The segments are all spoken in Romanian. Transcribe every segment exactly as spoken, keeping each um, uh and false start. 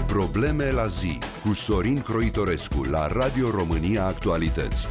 Probleme la zi cu Sorin Croitorescu la Radio România Actualități.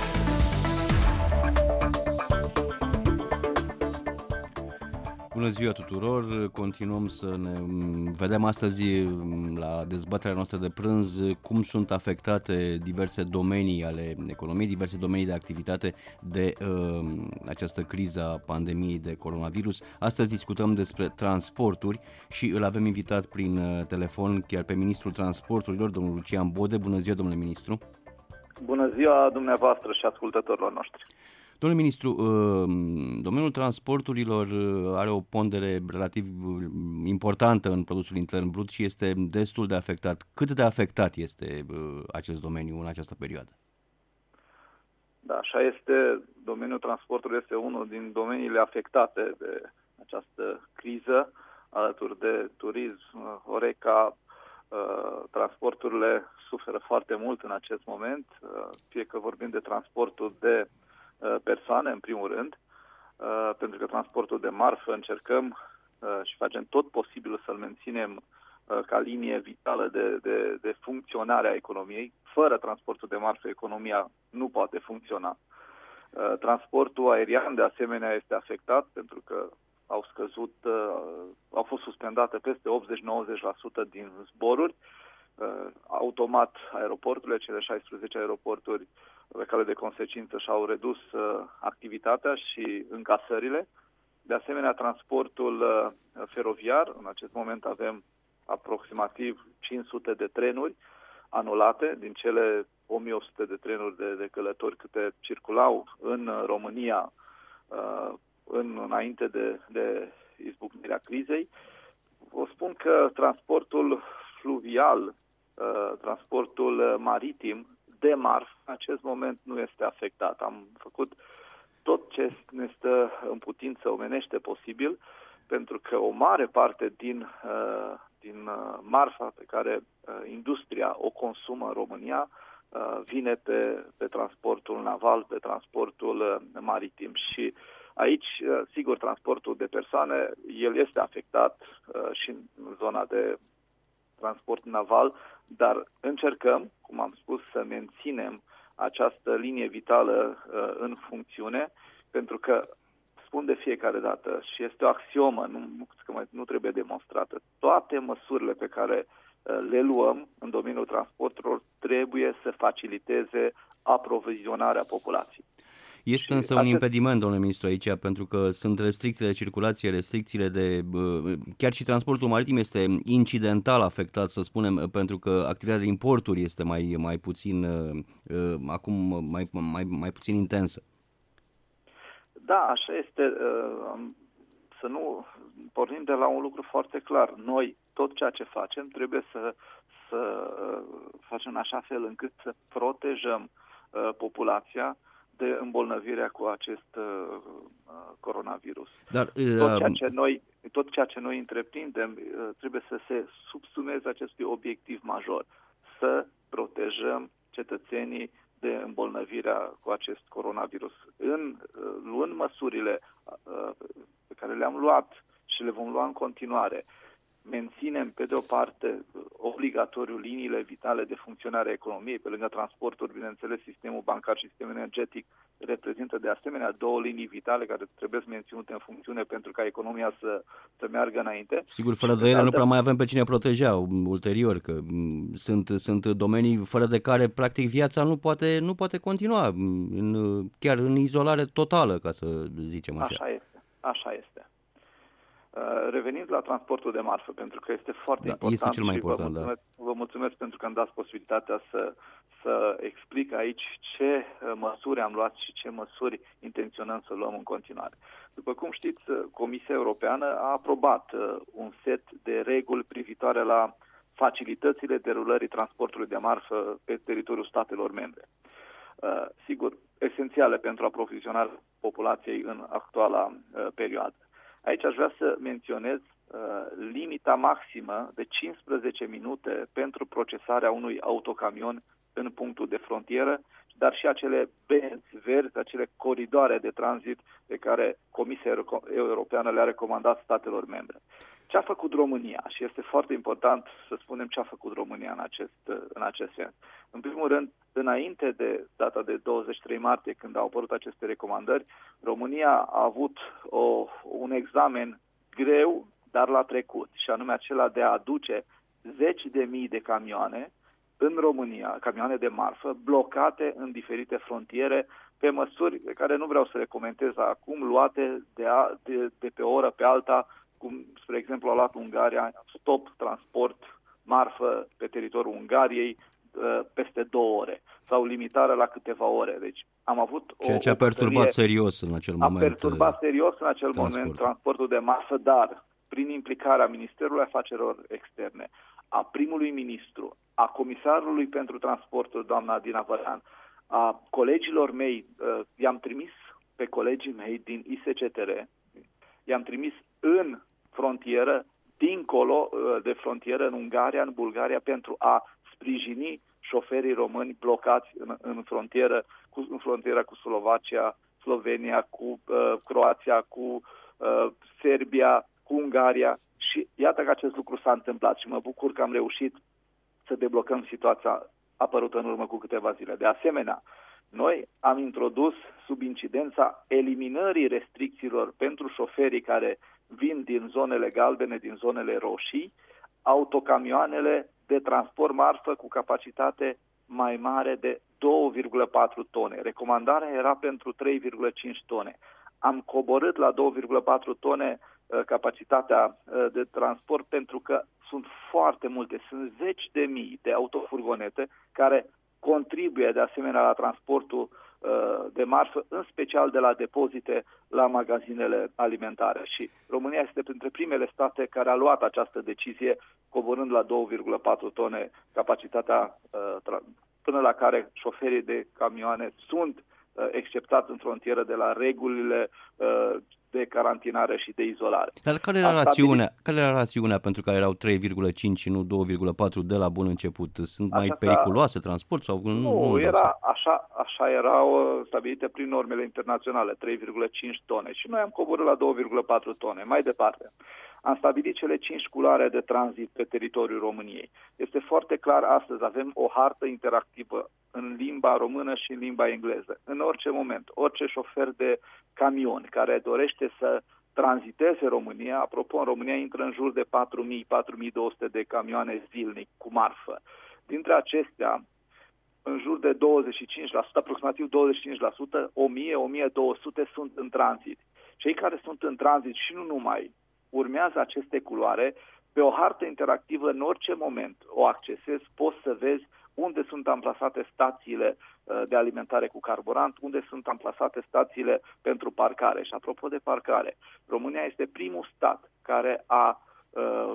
Bună ziua tuturor! Continuăm să ne vedem astăzi la dezbaterea noastră de prânz cum sunt afectate diverse domenii ale economiei, diverse domenii de activitate de uh, această criză a pandemiei de coronavirus. Astăzi discutăm despre transporturi și îl avem invitat prin telefon chiar pe ministrul transporturilor, domnul Lucian Bode. Bună ziua, domnule ministru! Bună ziua dumneavoastră și ascultătorilor noștri! Domnule ministru, domeniul transporturilor are o pondere relativ importantă în produsul intern brut și este destul de afectat. Cât de afectat este acest domeniu în această perioadă? Da, așa este. Domeniul transportului este unul din domeniile afectate de această criză, alături de turism, Horeca. Transporturile suferă foarte mult în acest moment, fie că vorbim de transportul de persoane, în primul rând, pentru că transportul de marfă încercăm și facem tot posibilul să-l menținem ca linie vitală de, de, de funcționare a economiei. Fără transportul de marfă, economia nu poate funcționa. Transportul aerian, de asemenea, este afectat pentru că au scăzut, au fost suspendate peste optzeci-nouăzeci la sută din zboruri. Automat, aeroporturile, cele șaisprezece aeroporturi pe care de consecință și-au redus uh, activitatea și încasările. De asemenea, transportul uh, feroviar, în acest moment avem aproximativ cinci sute de trenuri anulate, din cele o mie o sută de trenuri de, de călători câte circulau în România uh, în, înainte de, de izbucnirea crizei. Vă spun că transportul fluvial, uh, transportul maritim, de marfă, în acest moment nu este afectat. Am făcut tot ce ne stă în putință omenește posibil, pentru că o mare parte din, uh, din uh, marfa pe care uh, industria o consumă în România uh, vine pe, pe transportul naval, pe transportul uh, maritim. Și aici, uh, sigur, transportul de persoane, el este afectat uh, și în zona de transport naval, dar încercăm, cum am spus, să menținem această linie vitală uh, în funcțiune, pentru că, spun de fiecare dată, și este o axiomă, nu, nu, nu trebuie demonstrată, toate măsurile pe care uh, le luăm în domeniul transporturilor trebuie să faciliteze aprovizionarea populației. Este însă un impediment, domnule ministru, aici, pentru că sunt restricțiile de circulație, restricțiile de... Chiar și transportul maritim este incidental afectat, să spunem, pentru că activitatea de importuri este mai, mai puțin, acum, mai, mai, mai puțin intensă. Da, așa este. Să nu pornim de la un lucru foarte clar. Noi, tot ceea ce facem, trebuie să, să facem în așa fel încât să protejăm populația de îmbolnăvirea cu acest uh, coronavirus. Dar, uh, tot, ceea ce noi, tot ceea ce noi întreprindem uh, trebuie să se subsumeze acestui obiectiv major, să protejăm cetățenii de îmbolnăvirea cu acest coronavirus. În, uh, luând măsurile uh, pe care le-am luat și le vom lua în continuare, menținem, pe de o parte, obligatoriu liniile vitale de funcționare a economiei, pe lângă transporturi, bineînțeles, sistemul bancar și sistemul energetic reprezintă de asemenea două linii vitale care trebuie menținute în funcțiune pentru ca economia să, să meargă înainte. Sigur, fără de ele nu prea mai avem pe cine proteja ulterior, că sunt, sunt domenii fără de care, practic, viața nu poate, nu poate continua, în, chiar în izolare totală, ca să zicem așa. Așa este, așa este. Revenind la transportul de marfă, pentru că este foarte da, important, este cel mai și important, vă mulțumesc, da. vă mulțumesc pentru că îmi dați posibilitatea să, să explic aici ce măsuri am luat și ce măsuri intenționăm să luăm în continuare. După cum știți, Comisia Europeană a aprobat un set de reguli privitoare la facilitățile derulării transportului de marfă pe teritoriul statelor membre. Sigur, esențiale pentru aprovizionarea populației în actuala perioadă. Aici aș vrea să menționez uh, limita maximă de cincisprezece minute pentru procesarea unui autocamion în punctul de frontieră, dar și acele benzi verzi, acele coridoare de tranzit pe care Comisia Europeană le-a recomandat statelor membre. Ce a făcut România? Și este foarte important să spunem ce a făcut România în acest, în acest sens. În primul rând, înainte de data de douăzeci și trei martie, când au apărut aceste recomandări, România a avut o, un examen greu, dar l-a trecut, și anume acela de a aduce zeci de mii de camioane în România, camioane de marfă, blocate în diferite frontiere, pe măsuri pe care nu vreau să le comentez acum, luate de, a, de, de pe o oră pe alta, cum, spre exemplu, a luat Ungaria, stop transport marfă pe teritoriul Ungariei peste două ore, sau limitarea la câteva ore. Deci am avut o Ceea ce a perturbat serios în acel moment. A perturbat serios în acel transport. moment transportul de marfă, dar prin implicarea Ministerului Afacerilor Externe, a primului ministru, a comisarului pentru transportul, doamna Dina Vălean, a colegilor mei, i-am trimis pe colegii mei din I S C T R, i-am trimis în frontieră, dincolo de frontieră, în Ungaria, în Bulgaria, pentru a sprijini șoferii români blocați în, în frontieră, cu, în frontiera cu Slovacia, Slovenia, cu uh, Croația, cu uh, Serbia, cu Ungaria, și iată că acest lucru s-a întâmplat și mă bucur că am reușit să deblocăm situația apărută în urmă cu câteva zile. De asemenea, noi am introdus sub incidența eliminării restricțiilor pentru șoferii care vin din zonele galbene, din zonele roșii, autocamioanele de transport marfă cu capacitate mai mare de două virgulă patru tone. Recomandarea era pentru trei virgulă cinci tone. Am coborât la două virgulă patru tone uh, capacitatea uh, de transport pentru că sunt foarte multe, sunt zeci de mii de autofurgonete care contribuie de asemenea la transportul uh, de marfă, în special de la depozite la magazinele alimentare. Și România este printre primele state care a luat această decizie, coborând la două virgulă patru tone capacitatea uh, până la care șoferii de camioane sunt uh, exceptați în frontieră de la regulile uh, de carantinare și de izolare. Dar care era, rațiunea, care era rațiunea pentru care erau trei virgulă cinci și nu două virgulă patru de la bun început? Sunt mai Aceasta, periculoase transport? Sau nu, nu, nu era așa, așa erau stabilite prin normele internaționale, trei virgulă cinci tone. Și noi am coborât la două virgulă patru tone. Mai departe, am stabilit cele cinci culoare de tranzit pe teritoriul României. Este foarte clar, astăzi avem o hartă interactivă în limba română și în limba engleză. În orice moment, orice șofer de camion care dorește să tranziteze România, apropo, în România intră în jur de patru mii - patru mii două sute de camioane zilnic cu marfă. Dintre acestea, în jur de douăzeci și cinci la sută, aproximativ douăzeci și cinci la sută, o mie - o mie două sute sunt în tranzit. Cei care sunt în tranzit și nu numai, urmează aceste culoare, pe o hartă interactivă în orice moment o accesezi, poți să vezi unde sunt amplasate stațiile de alimentare cu carburant, unde sunt amplasate stațiile pentru parcare. Și apropo de parcare, România este primul stat care a uh,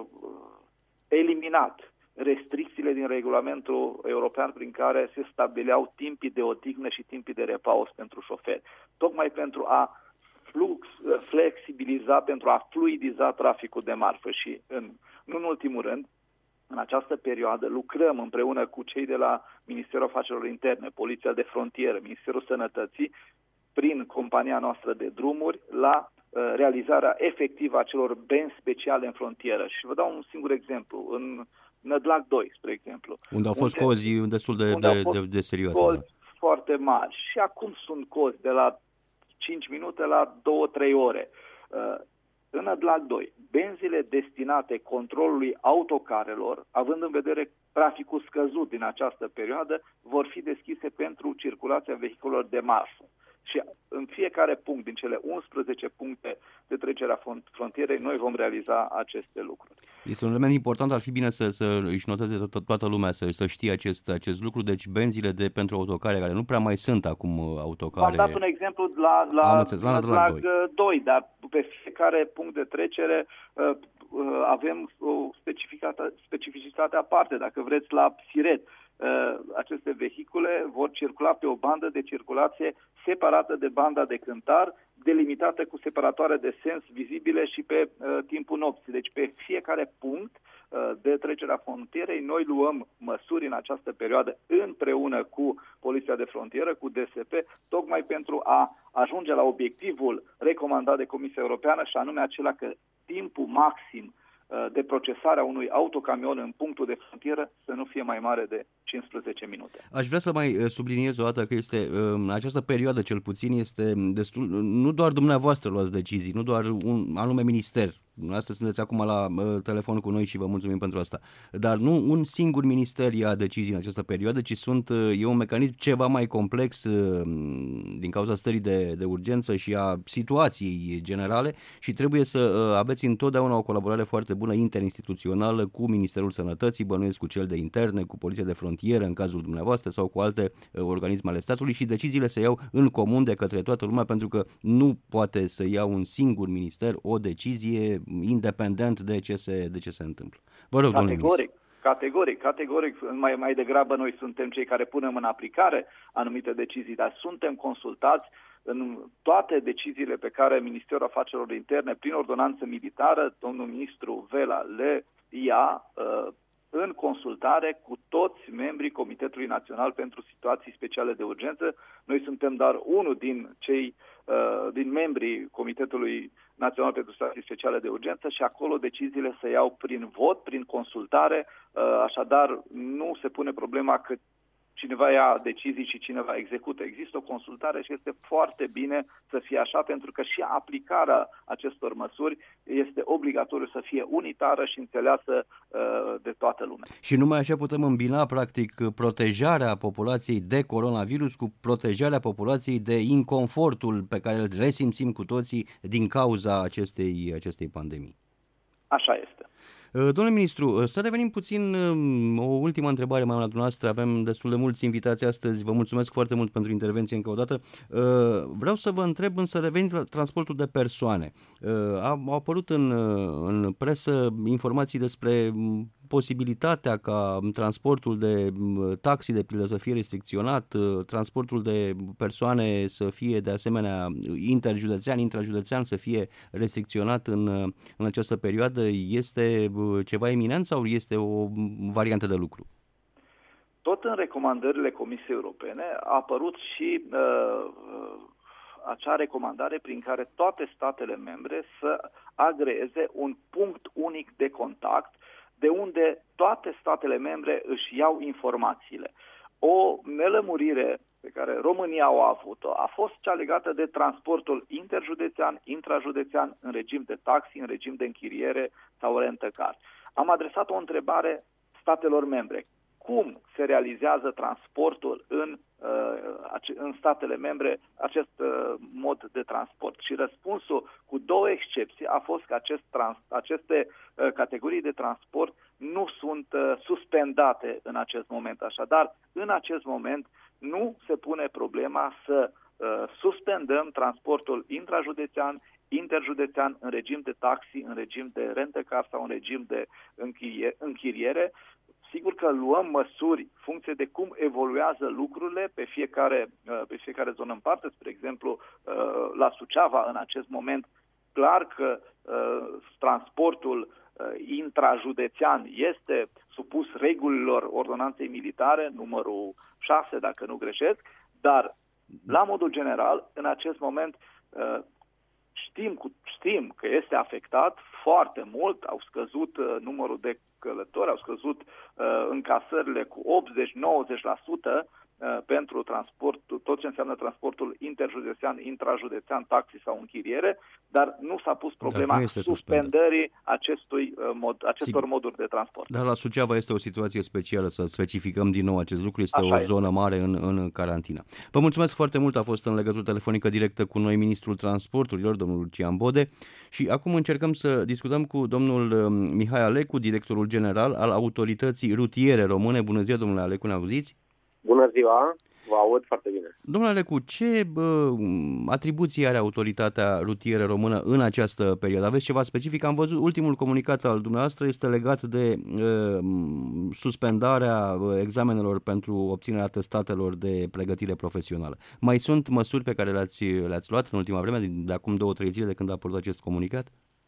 eliminat restricțiile din regulamentul european prin care se stabileau timpii de odihnă și timpii de repaus pentru șoferi, tocmai pentru a flux, flexibiliza, pentru a fluidiza traficul de marfă. Și în, nu în ultimul rând, în această perioadă lucrăm împreună cu cei de la Ministerul Afacerilor Interne, Poliția de Frontieră, Ministerul Sănătății, prin compania noastră de drumuri, la uh, realizarea efectivă a celor benzi speciale în frontieră. Și vă dau un singur exemplu. În Nădlac doi, spre exemplu. Unde au fost unde, cozi destul de, de, de, de serioase. Cozi foarte mari. Și acum sunt cozi de la cinci minute la două trei ore. Uh, În Nădlac doi, benzile destinate controlului autocarelor, având în vedere traficul scăzut din această perioadă, vor fi deschise pentru circulația vehiculelor de marfă. Și în fiecare punct din cele unsprezece puncte de trecere a frontierei, noi vom realiza aceste lucruri. Este un element important, ar fi bine să, să își noteze to- toată lumea, să, să știe acest, acest lucru. Deci benzile de pentru autocare, care nu prea mai sunt acum autocare... V-am dat un exemplu la, la, înțeles, la, la, la doi. doi, dar pe fiecare punct de trecere uh, uh, avem o specificitate aparte. Dacă vreți, la Siret, uh, aceste vehicule vor circula pe o bandă de circulație separată de banda de cântar, delimitată cu separatoare de sens vizibile și pe uh, timpul nopții. Deci pe fiecare punct uh, de trecerea frontierei noi luăm măsuri în această perioadă împreună cu Poliția de Frontieră, cu D S P, tocmai pentru a ajunge la obiectivul recomandat de Comisia Europeană, și anume acela că timpul maxim de procesare a unui autocamion în punctul de frontieră să nu fie mai mare de cincisprezece minute. Aș vrea să mai subliniez o dată că este, în această perioadă cel puțin, este destul, nu doar dumneavoastră luați decizii, nu doar un anume minister. Astăzi sunteți acum la uh, telefon cu noi și vă mulțumim pentru asta. Dar nu un singur minister ia decizii în această perioadă, ci sunt, uh, e un mecanism ceva mai complex uh, din cauza stării de, de urgență și a situației generale și trebuie să uh, aveți întotdeauna o colaborare foarte bună interinstituțională cu Ministerul Sănătății, bănuiesc cu cel de interne, cu Poliția de Frontieră în cazul dumneavoastră sau cu alte uh, organisme ale statului și deciziile se iau în comun de către toată lumea pentru că nu poate să ia un singur minister o decizie independent de ce se, de ce se întâmplă. Vă rog, categoric, categoric, categoric, mai, mai degrabă noi suntem cei care punem în aplicare anumite decizii, dar suntem consultați în toate deciziile pe care Ministerul Afacerilor Interne, prin ordonanță militară, domnul ministru Vela le ia uh, în consultare cu toți membrii Comitetului Național pentru Situații Speciale de Urgență. Noi suntem doar unul din cei uh, din membrii Comitetului Național pentru Situații Speciale de Urgență și acolo deciziile se iau prin vot, prin consultare, uh, așadar nu se pune problema că cineva ia decizii și cineva execută. Există o consultare și este foarte bine să fie așa, pentru că și aplicarea acestor măsuri este obligatoriu să fie unitară și înțeleasă uh, de toată lumea. Și numai așa putem îmbina, practic, protejarea populației de coronavirus cu protejarea populației de inconfortul pe care îl resimțim cu toții din cauza acestei, acestei pandemii. Așa este. Domnule ministru, să revenim puțin, o ultimă întrebare mai la dumneavoastră, avem destul de mulți invitați astăzi, vă mulțumesc foarte mult pentru intervenție încă o dată. Vreau să vă întreb, însă revenind la transportul de persoane. Au apărut în, în presă informații despre posibilitatea ca transportul de taxi, de pildă, să fie restricționat, transportul de persoane să fie de asemenea interjudețean, intrajudețean să fie restricționat în, în această perioadă. Este ceva eminent sau este o variantă de lucru? Tot în recomandările Comisiei Europene a apărut și uh, acea recomandare prin care toate statele membre să agreeze un punct unic de contact de unde toate statele membre își iau informațiile. O nelămurire pe care România a avut-o a fost cea legată de transportul interjudețean, intrajudețean, în regim de taxi, în regim de închiriere sau rent-a-car. Am adresat o întrebare statelor membre. Cum se realizează transportul în, în statele membre, acest mod de transport? Și răspunsul, cu două excepții, a fost că acest trans, aceste categorii de transport nu sunt suspendate în acest moment. Așadar, în acest moment nu se pune problema să suspendăm transportul intrajudețean, interjudețean, în regim de taxi, în regim de rent-a-car sau în regim de închiriere. Sigur că luăm măsuri funcție de cum evoluează lucrurile pe fiecare, pe fiecare zonă în parte. Spre exemplu, la Suceava, în acest moment, clar că transportul intrajudețean este supus regulilor ordonanței militare, numărul șase, dacă nu greșesc, dar, la modul general, în acest moment, știm, știm că este afectat foarte mult, au scăzut numărul de călători, au scăzut uh, încasările cu optzeci-nouăzeci la sută uh, pentru transport, tot ce înseamnă transportul interjudețean, intrajudețean, taxi sau închiriere, dar nu s-a pus problema suspendării acestui, uh, mod, acestor Sigur. moduri de transport. Dar la Suceava este o situație specială, să specificăm din nou acest lucru, este Așa o este. zonă mare în, în carantină. Vă mulțumesc foarte mult, a fost în legătură telefonică directă cu noi ministrul transporturilor, domnul Lucian Bode, și acum încercăm să discutăm cu domnul Mihai Alecu, directorul general al Autorității Rutiere Române. Bună ziua, domnule Alecu, ne auziți? Bună ziua, vă aud foarte bine. Domnule Alecu, ce bă, atribuții are Autoritatea Rutieră Română în această perioadă? Aveți ceva specific? Am văzut, ultimul comunicat al dumneavoastră este legat de uh, suspendarea examenelor pentru obținerea atestatelor de pregătire profesională. Mai sunt măsuri pe care le-ați, le-ați luat în ultima vreme, de acum două, trei zile de când a apărut acest comunicat?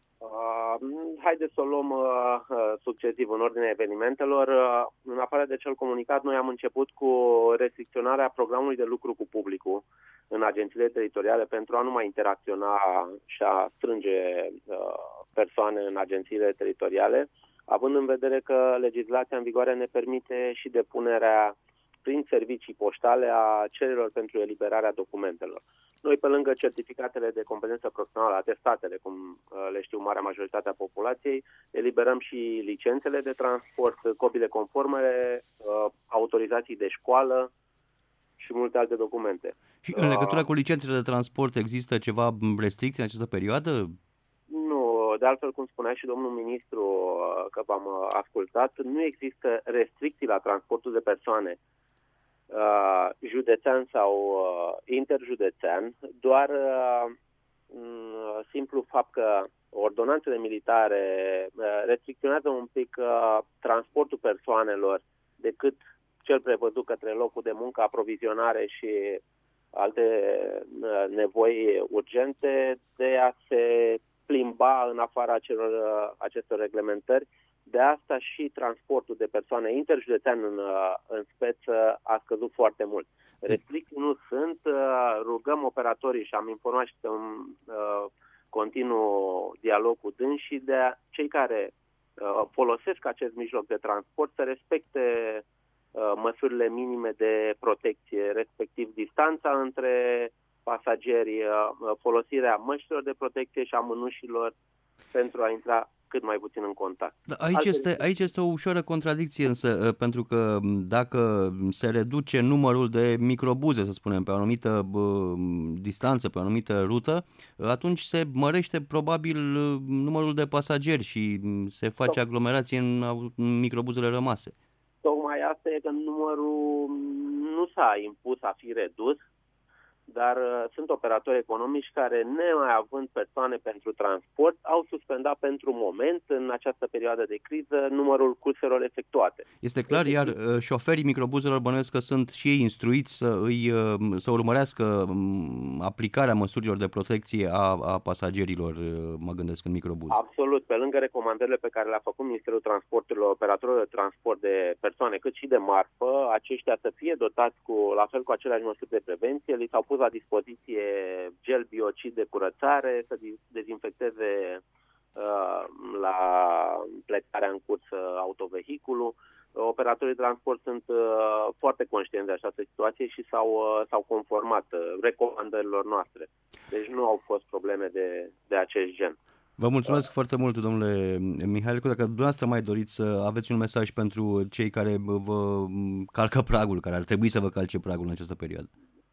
Haideți să o luăm uh, succesiv în ordinea evenimentelor. Uh, în afară de cel comunicat, noi am început cu restricționarea programului de lucru cu publicul în agențiile teritoriale pentru a nu mai interacționa și a strânge uh, persoane în agențiile teritoriale, având în vedere că legislația în vigoare ne permite și depunerea prin servicii poștale a cererilor pentru eliberarea documentelor. Noi, pe lângă certificatele de competență profesională, atestatele, cum le știu marea majoritate a populației, eliberăm și licențele de transport, copiile conforme, autorizații de școală și multe alte documente. Și în legătură cu licențele de transport există ceva restricții în această perioadă? Nu, de altfel, cum spunea și domnul ministru, că v-am ascultat, nu există restricții la transportul de persoane Uh, județean sau uh, interjudețean, doar uh, m- simplu fapt că ordonanțele militare uh, restricționează un pic uh, transportul persoanelor decât cel prevăzut către locul de muncă, aprovizionare și alte uh, nevoi urgente de a se plimba în afara celor, uh, acestor reglementări. De asta și transportul de persoane interjudețean în, în speță a scăzut foarte mult. Restricții nu sunt, rugăm operatorii și am informat și de un uh, continuu dialog cu dânsii de a, cei care uh, folosesc acest mijloc de transport să respecte uh, măsurile minime de protecție, respectiv distanța între pasageri, uh, folosirea măștilor de protecție și a mânușilor pentru a intra cât mai puțin în contact. Da, aici, este, aici este o ușoară contradicție însă, pentru că dacă se reduce numărul de microbuze, să spunem, pe o anumită bă, distanță, pe o anumită rută, atunci se mărește probabil numărul de pasageri și se face aglomerație în, în microbuzele rămase. Tocmai asta e că numărul nu s-a impus a fi redus, dar uh, sunt operatori economici care, nemai având persoane pentru transport, au suspendat pentru moment, în această perioadă de criză, numărul curselor efectuate. Este clar, iar uh, șoferii microbuzelor bănuiesc că sunt și ei instruiți să, îi, uh, să urmărească um, aplicarea măsurilor de protecție a, a pasagerilor, uh, mă gândesc, în microbuze. Absolut. Pe lângă recomandările pe care le-a făcut Ministerul Transporturilor, operatorilor de transport de persoane, cât și de marfă, aceștia să fie dotați cu, la fel cu aceleași măsuri de prevenție, li s-au pus la dispoziție gel biocid de curățare, să dezinfecteze uh, la plecarea în curs autovehiculul. Operatorii de transport sunt uh, foarte conștienți de această situație și s-au, uh, s-au conformat uh, recomandărilor noastre. Deci nu au fost probleme de, de acest gen. Vă mulțumesc uh. foarte mult, domnule Mihaelecu. Dacă dumneavoastră mai doriți să aveți un mesaj pentru cei care vă calcă pragul, care ar trebui să vă calce pragul în această perioadă.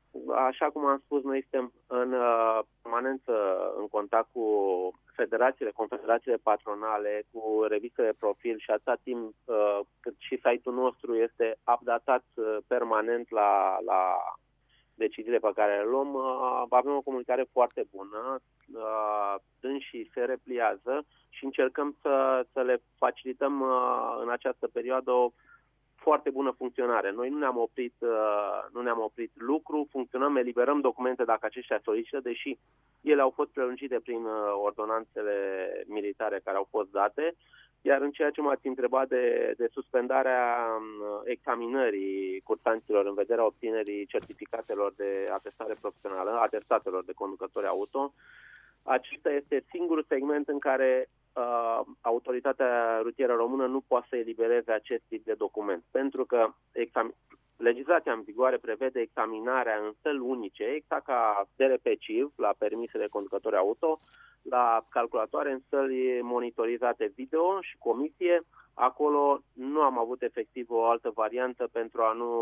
Așa cum am spus, noi suntem în uh, permanență în contact cu federațiile, confederațiile patronale, cu revistele de profil și atâta timp uh, cât și site-ul nostru este updatat uh, permanent la, la deciziile pe care le luăm, uh, avem o comunicare foarte bună, uh, dânsii se repliază și încercăm să, să le facilităm uh, în această perioadă o foarte bună funcționare. Noi nu ne-am oprit, uh, nu ne-am oprit lucru, funcționăm, eliberăm documente dacă aceștia solicită, deși ele au fost prelungite prin uh, ordonanțele militare care au fost date, iar în ceea ce m-ați întrebat de, de suspendarea uh, examinării cursanților în vederea obținerii certificatelor de atestare profesională, atestatelor de conducători auto, acesta este singurul segment în care uh, autoritatea rutieră română nu poate să elibereze acest tip de document. Pentru că exam- legislația în vigoare prevede examinarea în săli unice, exact ca D R P C I V, la permise de conducători auto, la calculatoare în săli monitorizate video și comisie. Acolo nu am avut efectiv o altă variantă pentru a nu,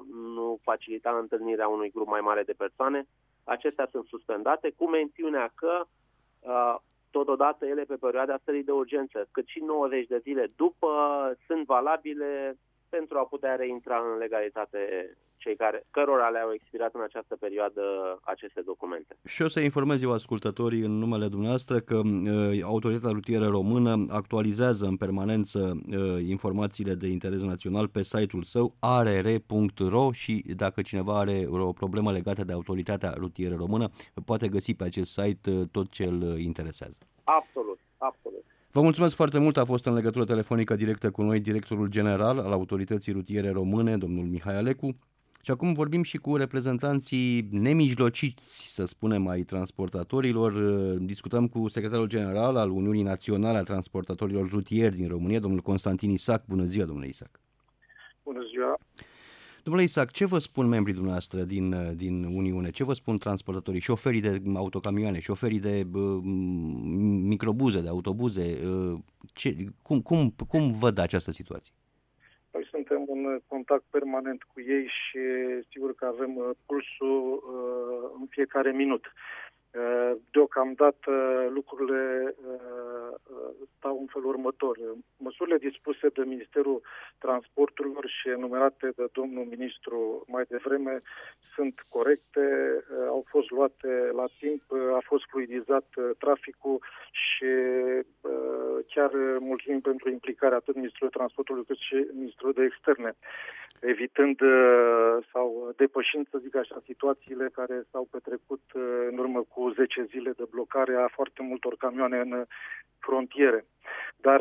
nu facilita întâlnirea unui grup mai mare de persoane. Acestea sunt suspendate cu mențiunea că uh, totodată ele pe perioada stării de urgență, cât și nouăzeci de zile după, sunt valabile pentru a putea reintra în legalitate cei care, cărora le-au expirat în această perioadă aceste documente. Și o să informez eu ascultătorii în numele dumneavoastră că uh, Autoritatea Rutieră Română actualizează în permanență uh, informațiile de interes național pe site-ul său a r r punct r o și dacă cineva are o problemă legată de Autoritatea Rutieră Română, poate găsi pe acest site uh, tot ce îl interesează. Absolut, absolut. Vă mulțumesc foarte mult, a fost în legătură telefonică directă cu noi directorul general al Autorității Rutiere Române, domnul Mihaelecu. Și acum vorbim și cu reprezentanții nemijlociți, să spunem, ai transportatorilor. Discutăm cu secretarul general al Uniunii Naționale a Transportatorilor Rutieri din România, domnul Constantin Isac. Bună ziua, domnule Isac! Bună ziua! Domnule Isac, ce vă spun membrii dumneavoastră din, din Uniune? Ce vă spun transportatorii, șoferii de autocamioane, șoferii de uh, microbuze, de autobuze? Uh, ce, cum, cum, cum văd această situație? Noi suntem în contact permanent cu ei și sigur că avem pulsul uh, în fiecare minut. Deocamdată lucrurile stau în felul următor. Măsurile dispuse de Ministerul Transporturilor și enumerate de domnul ministru mai devreme sunt corecte, au fost luate la timp, a fost fluidizat traficul și chiar mulțumim pentru implicarea atât Ministrului Transportului cât și Ministrul de Externe, evitând sau depășind, să zic așa, situațiile care s-au petrecut în urmă cu zece zile de blocare a foarte multor camioane în frontiere. Dar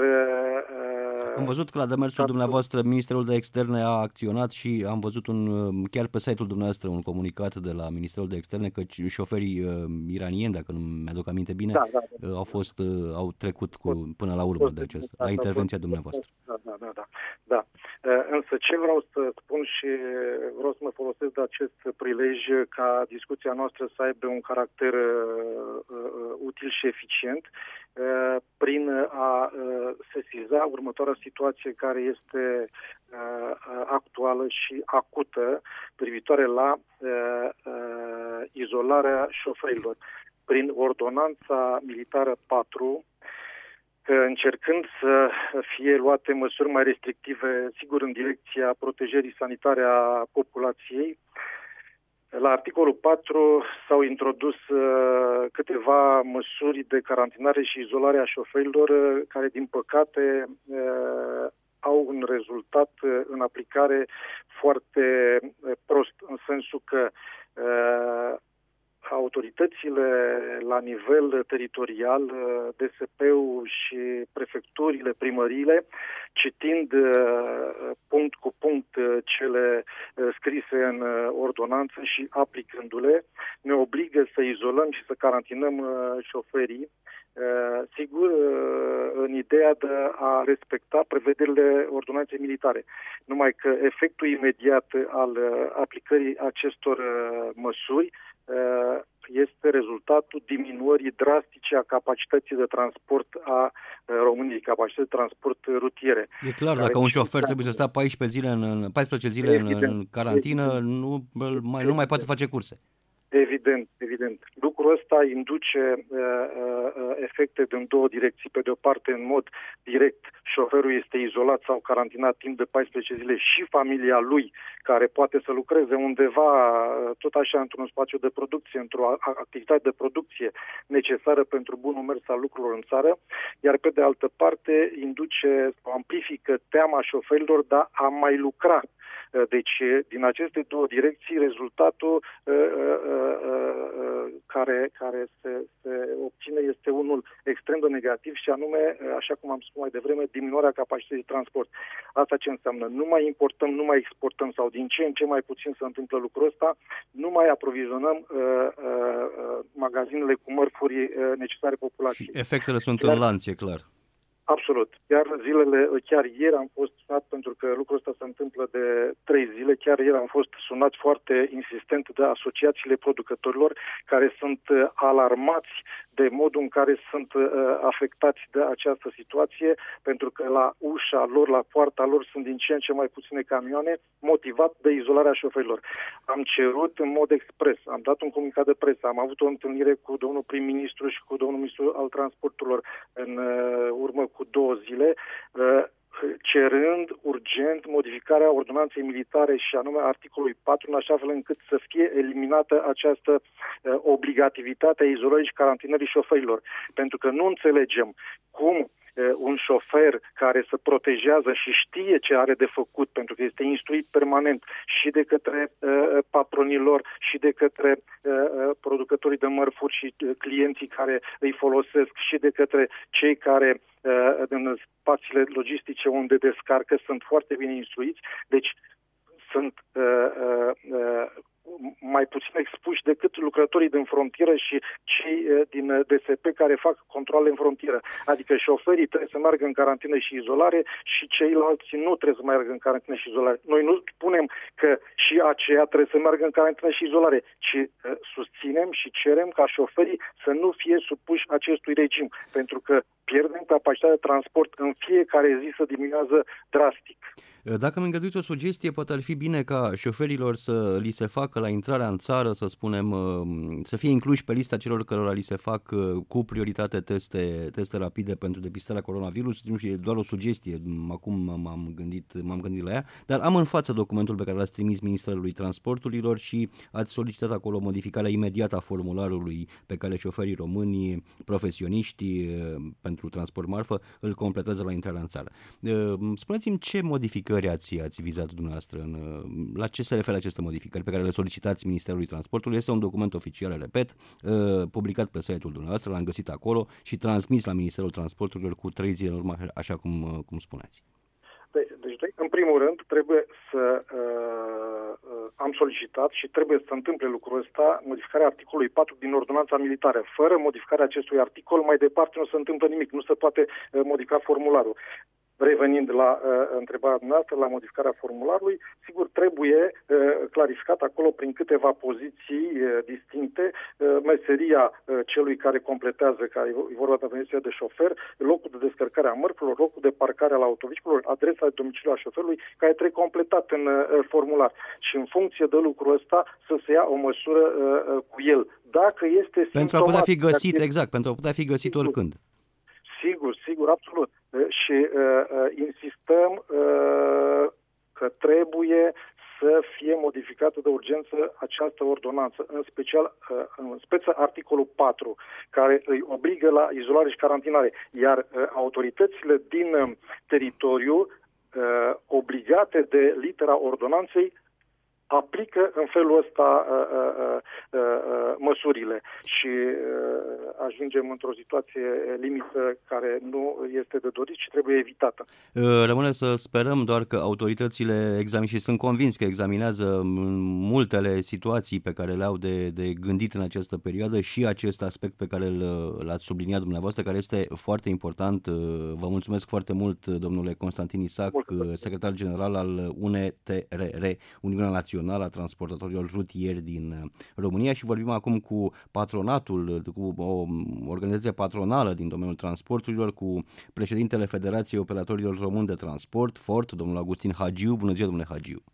am văzut că la demersul dumneavoastră Ministerul de Externe a acționat și am văzut un, chiar pe site-ul dumneavoastră un comunicat de la Ministerul de Externe că șoferii uh, iranieni, dacă nu mi-aduc aminte bine, da, da, da. Uh, au fost uh, au trecut cu, până la urmă de acest, la intervenția dumneavoastră. Da, da, da, da. da. Uh, însă ce vreau să spun și vreau să mă folosesc de acest prilej ca discuția noastră să aibă un caracter uh, uh, util și eficient uh, prin a sesiza următoarea situație care este uh, actuală și acută privitoare la uh, uh, izolarea șoferilor. Prin ordonanța militară patru, încercând să fie luate măsuri mai restrictive, sigur, în direcția protejării sanitare a populației, la articolul patru s-au introdus uh, câteva măsuri de carantinare și izolare a șoferilor uh, care, din păcate, uh, au un rezultat uh, în aplicare foarte uh, prost, în sensul că uh, autoritățile la nivel teritorial, D S P-ul și prefecturile, primăriile, citind punct cu punct cele scrise în ordonanță și aplicându-le, ne obligă să izolăm și să carantinăm șoferii, sigur, în ideea de a respecta prevederile ordonanței militare. Numai că efectul imediat al aplicării acestor măsuri este rezultatul diminuării drastice a capacității de transport a României, capacității de transport rutiere. E clar, dacă un șofer trebuie să stea paisprezece zile în, paisprezece zile evident, în carantină, evident, nu, mai, nu mai poate face curse. Evident, evident. Lucrul ăsta induce uh, uh, efecte din două direcții. Pe de o parte, în mod direct, șoferul este izolat sau carantinat timp de paisprezece zile și familia lui, care poate să lucreze undeva, tot așa, într-un spațiu de producție, într-o activitate de producție necesară pentru bunul mers al lucrurilor în țară, iar pe de altă parte, induce sau amplifică teama șoferilor de a mai lucra. Deci, din aceste două direcții, rezultatul uh, uh, uh, care, care se, se obține este unul extrem de negativ și anume, așa cum am spus mai devreme, diminuarea capacității de transport. Asta ce înseamnă? Nu mai importăm, nu mai exportăm sau din ce în ce mai puțin se întâmplă lucrul ăsta, nu mai aprovizionăm uh, uh, magazinele cu mărfuri uh, necesare populației. Și efectele sunt Iar... în lanț, e clar. Absolut. Chiar zilele, chiar ieri am fost sunat, pentru că lucrul ăsta se întâmplă de trei zile, chiar ieri am fost sunat foarte insistent de asociațiile producătorilor care sunt alarmați de modul în care sunt uh, afectați de această situație, pentru că la ușa lor, la poarta lor sunt din ce în ce mai puține camioane, motivat de izolarea șoferilor. Am cerut în mod expres, am dat un comunicat de presă, am avut o întâlnire cu domnul prim-ministru și cu domnul ministru al transporturilor în uh, urmă cu două zile, uh, cerând urgent modificarea ordonanței militare și anume articolului patru, în așa fel încât să fie eliminată această uh, obligativitate a izolării și carantinării șoferilor. Pentru că nu înțelegem cum uh, un șofer care se protejează și știe ce are de făcut, pentru că este instruit permanent și de către uh, patronilor și de către uh, producătorii de mărfuri și uh, clienții care îi folosesc și de către cei care în spațiile logistice unde descarcă sunt foarte bine instruiți, deci sunt uh, uh, mai puțin expuși decât lucrătorii din frontieră și cei din D S P care fac controale în frontieră. Adică șoferii trebuie să meargă în carantină și izolare și ceilalți nu trebuie să meargă în carantină și izolare. Noi nu spunem că și aceia trebuie să meargă în carantină și izolare, ci susținem și cerem ca șoferii să nu fie supuși acestui regim, pentru că pierdem capacitatea de transport în fiecare zi să diminuează drastic. Dacă îmi îngăduiți o sugestie, poate ar fi bine ca șoferilor să li se facă la intrarea în țară, să spunem, să fie incluși pe lista celor cărora li se fac cu prioritate teste, teste rapide pentru depistarea coronavirus. Nu știu, e doar o sugestie, acum m-am gândit, m-am gândit la ea, dar am în față documentul pe care l-ați trimis Ministerului Transporturilor și ați solicitat acolo modificarea imediată a formularului pe care șoferii români, profesioniști pentru transport marfă, îl completează la intrarea în țară. Spuneți-mi ce modificări ați, ați vizat dumneavoastră, în, la ce se referă aceste modificări pe care le solicitați Ministerului Transportului. Este un document oficial, repet, publicat pe site-ul dumneavoastră, l-am găsit acolo și transmis la Ministerul Transporturilor cu trei zile în urmă, așa cum, cum spuneați. Deci, în primul rând, trebuie să uh, am solicitat și trebuie să se întâmple lucrul ăsta, modificarea articolului patru din ordonanța militară. Fără modificarea acestui articol, mai departe nu se întâmplă nimic, nu se poate uh, modifica formularul. Revenind la uh, întrebarea dumneavoastră, la modificarea formularului, sigur, trebuie uh, clarificat acolo prin câteva poziții uh, distincte, uh, meseria uh, celui care completează, care e vorba de meseria de șofer, locul de descărcare a mărfurilor, locul de parcare al autovehiculelor, adresa de domiciliu a șoferului, care trebuie completat în uh, formular. Și în funcție de lucrul ăsta să se ia o măsură uh, cu el. Dacă este simptomat, pentru a putea fi găsit, este... exact, pentru a putea fi găsit sigur. oricând. Sigur, sigur, absolut. Și uh, uh, insistăm uh, că trebuie să fie modificată de urgență această ordonanță, în special, uh, în speță articolul patru, care îi obligă la izolare și carantinare, iar uh, autoritățile din uh, teritoriu, uh, obligate de litera ordonanței, aplică în felul ăsta uh, uh, uh, măsurile și uh, ajungem într-o situație limită care nu este de dorit și trebuie evitată. Rămâne să sperăm doar că autoritățile examinează și sunt convins că examinează multele situații pe care le-au de, de gândit în această perioadă și acest aspect pe care l-ați subliniat dumneavoastră, care este foarte important. Vă mulțumesc foarte mult, domnule Constantin Isac, mulțumesc. Secretar general al U N T R R, Uniunea Națională a Transportatorilor Rutieri din România, și vorbim acum cu patronatul, cu o organizație patronală din domeniul transporturilor, cu președintele Federației Operatorilor Români de Transport, F O R T, domnul Augustin Hagiu. Bună ziua, domnule Hagiu.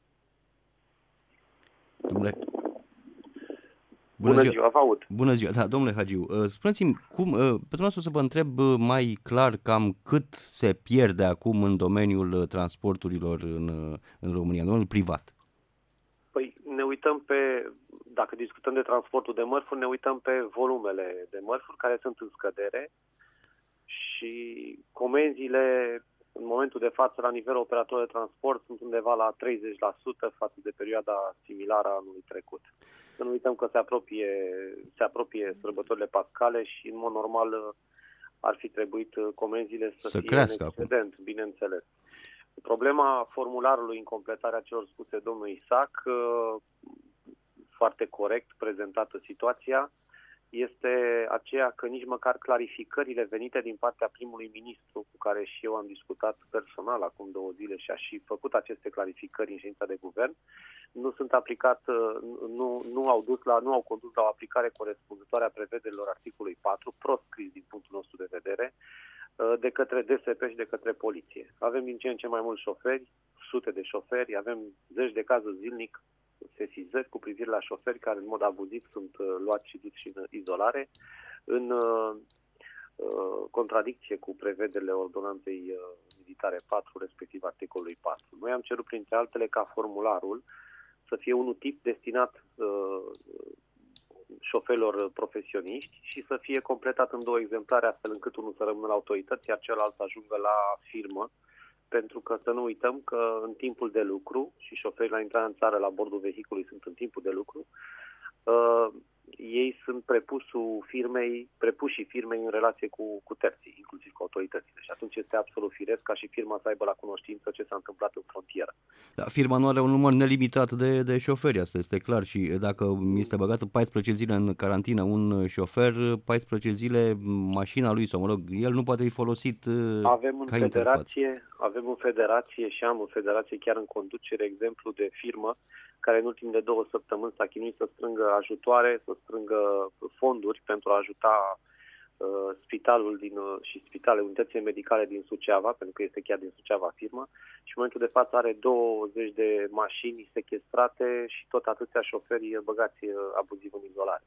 Domnule... Bună, Bună ziua, vă aud. Bună ziua, da, domnule Hagiu. Spuneți-mi, cum, pe dumneavoastră să vă întreb mai clar cam cât se pierde acum în domeniul transporturilor în, în România, în domeniul privat. Păi ne uităm pe, dacă discutăm de transportul de mărfuri, ne uităm pe volumele de mărfuri care sunt în scădere și comenzile în momentul de față la nivelul operatorului de transport sunt undeva la treizeci la sută față de perioada similară a anului trecut. Să nu uităm că se apropie, se apropie sărbătorile pascale și în mod normal ar fi trebuit comenzile să, să fie crească în excedent, acum. Bineînțeles. Problema formularului în completarea celor spuse domnului Isac, foarte corect prezentată situația, este aceea că nici măcar clarificările venite din partea primului ministru, cu care și eu am discutat personal acum două zile și a și făcut aceste clarificări în ședința de guvern, nu sunt aplicat, nu, nu au dus la, nu au condus la o aplicare corespunzătoare a prevederilor articolului patru, proscris din punctul nostru de vedere, de către D S P și de către poliție. Avem din ce în ce mai mulți șoferi, sute de șoferi, avem zeci de cazuri zilnic, sesizări cu privire la șoferi care în mod abuziv sunt uh, luați și duși în izolare, în uh, uh, contradicție cu prevederile ordonanței uh, militare patru, respectiv articolului patru. Noi am cerut printre altele ca formularul să fie unul tip destinat uh, șoferilor profesioniști și să fie completat în două exemplare, astfel încât unul să rămână la autorități, iar celălalt să ajungă la firmă, pentru că să nu uităm că în timpul de lucru, și șoferii la intrarea în țară la bordul vehiculului sunt în timpul de lucru, ei sunt prepusul firmei, prepușii firmei în relație cu, cu terții, inclusiv cu autoritățile. Și atunci este absolut firesc ca și firma să aibă la cunoștință ce s-a întâmplat în frontieră. Da, firma nu are un număr nelimitat de, de șoferi, asta este clar. Și dacă este băgat paisprezece zile în carantină un șofer, paisprezece zile mașina lui, sau mă rog, el nu poate fi folosit avem în ca federație, interfață. Avem în federație și am în federație chiar în conducere exemplu de firmă care în ultimele două săptămâni s-a chinuit să strângă ajutoare, să strângă fonduri pentru a ajuta uh, spitalul din, uh, și spitalele, unitățile medicale din Suceava, pentru că este chiar din Suceava firma, și în momentul de față are douăzeci de mașini sechestrate și tot atâția șoferi băgați uh, abuziv în izolare.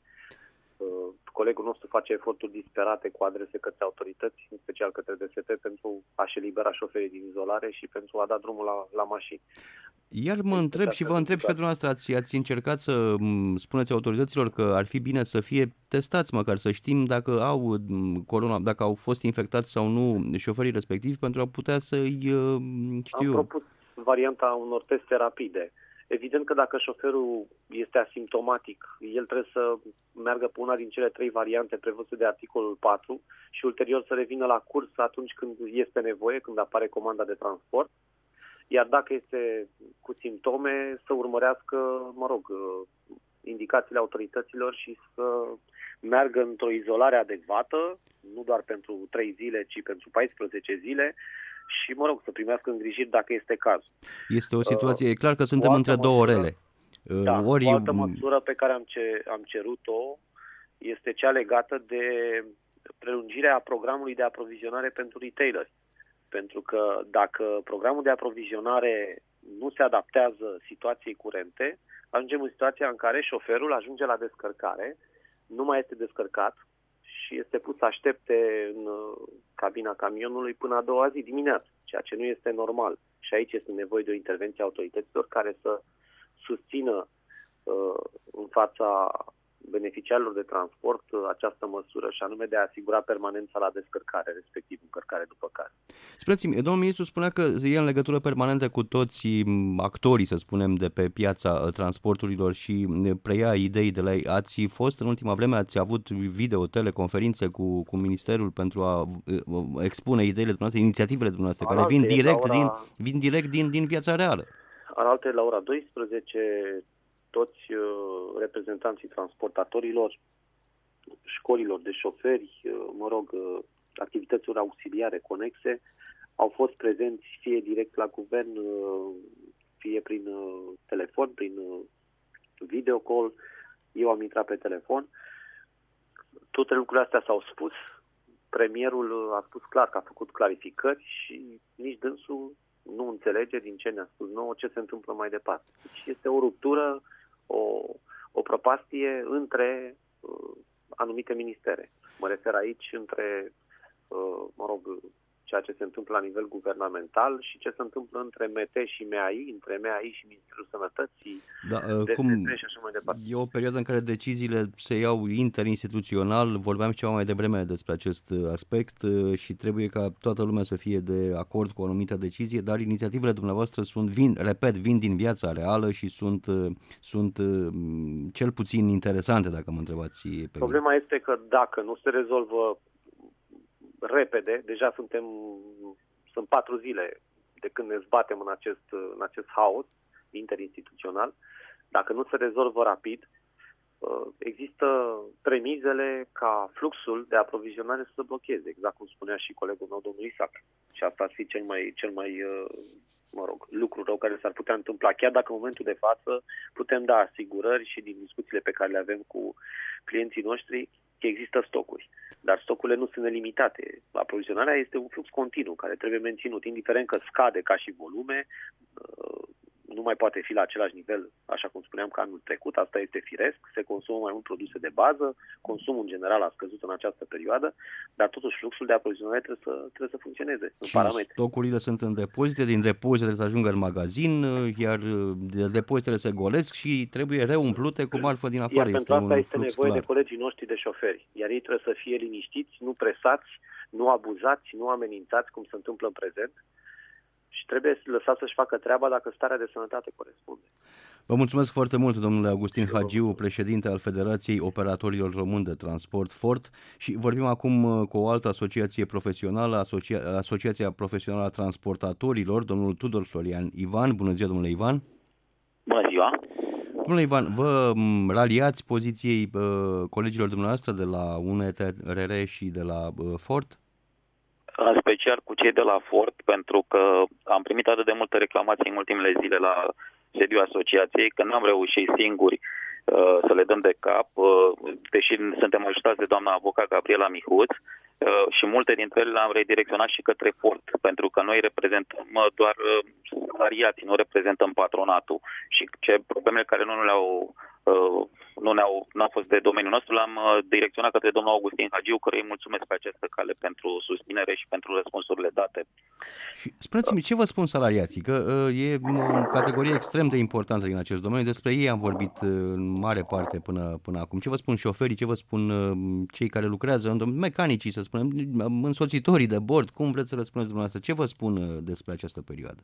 Uh, colegul nostru face eforturi disperate cu adrese către autorități, în special către D S P, pentru a-și elibera șoferii din izolare și pentru a da drumul la, la mașini. Iar mă întreb și vă întreb și pe dumneavoastră, ați, ați încercat să spuneți autorităților că ar fi bine să fie testați măcar, să știm dacă au corona, dacă au fost infectați sau nu șoferii respectivi, pentru a putea să-i știu. Am propus varianta unor teste rapide. Evident că dacă șoferul este asimptomatic, el trebuie să meargă pe una din cele trei variante prevăzute de articolul patru și ulterior să revină la curs atunci când este nevoie, când apare comanda de transport. Iar dacă este cu simptome, să urmărească, mă rog, indicațiile autorităților și să meargă într-o izolare adecvată, nu doar pentru trei zile, ci pentru paisprezece zile și, mă rog, să primească îngrijiri dacă este cazul. Este o situație, uh, e clar că suntem între măsură, două orele. Uh, da, ori... o altă măsură pe care am, ce, am cerut-o este cea legată de prelungirea programului de aprovizionare pentru retaileri. Pentru că dacă programul de aprovizionare nu se adaptează situației curente, ajungem în situația în care șoferul ajunge la descărcare, nu mai este descărcat și este pus să aștepte în cabina camionului până a doua zi dimineață, ceea ce nu este normal. Și aici este nevoie de o intervenție a autorităților care să susțină uh, în fața beneficiarilor de transport această măsură și anume de a asigura permanența la descărcare, respectiv încărcare după care. Spuneți-mi, domnul ministru spunea că e în legătură permanentă cu toți actorii, să spunem, de pe piața transporturilor și preia idei de la ei. Ați fost în ultima vreme, ați avut video, teleconferințe cu, cu Ministerul pentru a expune ideile dumneavoastră, inițiativele dumneavoastră, care vin direct, ora, din, vin direct din, din viața reală. Alaltă la ora douăsprezece toți uh, reprezentanții transportatorilor, școlilor de șoferi, uh, mă rog, uh, activităților auxiliare conexe, au fost prezenți fie direct la guvern, uh, fie prin uh, telefon, prin uh, video call. Eu am intrat pe telefon. Toate lucrurile astea s-au spus. Premierul a spus clar că a făcut clarificări și nici dânsul nu înțelege din ce ne-a spus nouă ce se întâmplă mai departe. Deci este o ruptură, o, o prăpastie între uh, anumite ministere. Mă refer aici între, uh, mă rog, ceea ce se întâmplă la nivel guvernamental și ce se întâmplă între M T și M A I, între M A I și Ministerul Sănătății, da, uh, cum și așa mai departe. E o perioadă în care deciziile se iau interinstituțional, vorbeam ceva mai devreme despre acest aspect și trebuie ca toată lumea să fie de acord cu o anumită decizie, dar inițiativele dumneavoastră sunt, vin, repet, vin din viața reală și sunt, sunt cel puțin interesante, dacă mă întrebați pe Problema mine. Este că dacă nu se rezolvă repede, deja suntem, sunt patru zile de când ne zbatem în acest, în acest haos interinstituțional. Dacă nu se rezolvă rapid, există premizele ca fluxul de aprovizionare să se blocheze, exact cum spunea și colegul meu, domnul Isaac. Și asta ar fi cel mai, cel mai mă rog, lucru rău care s-ar putea întâmpla, chiar dacă în momentul de față putem da asigurări și din discuțiile pe care le avem cu clienții noștri că există stocuri. Dar stocurile nu sunt nelimitate. Aprovizionarea este un flux continuu care trebuie menținut, indiferent că scade ca și volume, nu mai poate fi la același nivel, așa cum spuneam, ca anul trecut, asta este firesc, se consumă mai mult produse de bază, consumul în general a scăzut în această perioadă, dar totuși fluxul de aprovizionare trebuie să, trebuie să funcționeze în parametri. Stocurile sunt în depozite, din depozite să ajungă în magazin, iar depozitele se golesc și trebuie reumplute cu marfă din afară. Iar pentru este asta este nevoie clar. de colegii noștri de șoferi, iar ei trebuie să fie liniștiți, nu presați, nu abuzați, nu amenințați, cum se întâmplă în prezent. Și trebuie lăsat să-și facă treaba dacă starea de sănătate corespunde. Vă mulțumesc foarte mult, domnule Augustin Hagiu, președinte al Federației Operatorilor Români de Transport, Fort, și vorbim acum cu o altă asociație profesională, Asocia... Asociația Profesională a Transportatorilor, domnul Tudor Florian Ivan. Bună ziua, domnule Ivan! Bună ziua! Domnule Ivan, vă raliați poziției uh, colegilor dumneavoastră de la U N T R R și de la uh, Fort? În special cu cei de la Fort, pentru că am primit atât de multe reclamații în ultimele zile la sediul asociației, că n-am reușit singuri uh, să le dăm de cap, uh, deși suntem ajutați de doamna avocat Gabriela Mihuț, uh, și multe dintre ele le-am redirecționat și către Fort, pentru că noi reprezentăm uh, doar uh, salariații, nu reprezentăm patronatul, și ce problemele care nu le-au uh, nu ne-au n-au fost de domeniul nostru, l-am uh, direcționat către domnul Augustin Hagiu, căruia îi mulțumesc pe această cale pentru susținere și pentru răspunsurile date. Și spuneți-mi, ce vă spun salariații? Că uh, e o categorie extrem de importantă din acest domeniu, despre ei am vorbit uh, în mare parte până, până acum. Ce vă spun șoferii, ce vă spun uh, cei care lucrează în domeniu, mecanicii, să spunem, însoțitorii de bord, cum vreți să răspundeți dumneavoastră? Ce vă spun uh, despre această perioadă?